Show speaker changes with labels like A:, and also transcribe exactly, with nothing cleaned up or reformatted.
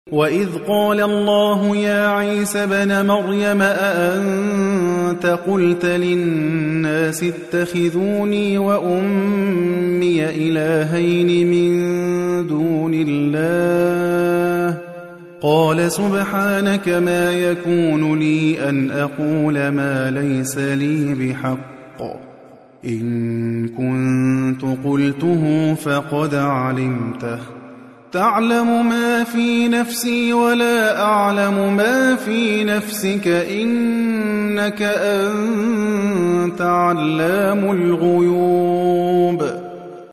A: وإذ قال الله يا عيسى ابْنَ مَرْيَمَ أأنت قلت للناس اتخذوني وأمي إلهين من دون الله قال سبحانك ما يكون لي أن أقول ما ليس لي بحق إن كنت قلته فقد علمته تعلم ما في نفسي ولا أعلم ما في نفسك إنك أنت علام الغيوب